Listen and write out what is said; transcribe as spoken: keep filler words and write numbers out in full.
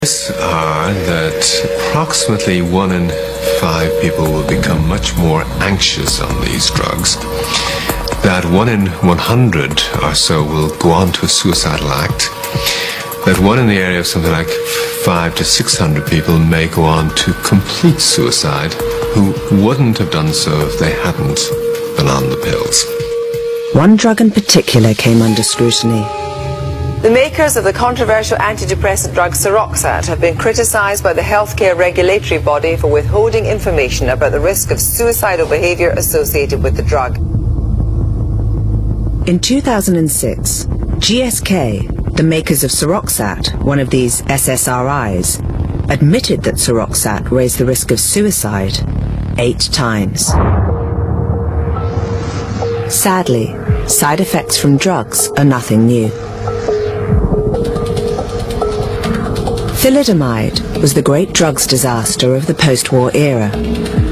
Are that approximately one in five people will become much more anxious on these drugs, that one in one hundred or so will go on to a suicidal act, that one in the area of something like five to six hundred people may go on to complete suicide who wouldn't have done so if they hadn't been on the pills. One drug in particular came under scrutiny. The makers of the controversial antidepressant drug Seroxat have been criticised by the healthcare regulatory body for withholding information about the risk of suicidal behaviour associated with the drug. In two thousand six, G S K, the makers of Seroxat, one of these S S R Is, admitted that Seroxat raised the risk of suicide eight times. Sadly, side effects from drugs are nothing new. Thalidomide was the great drugs disaster of the post-war era.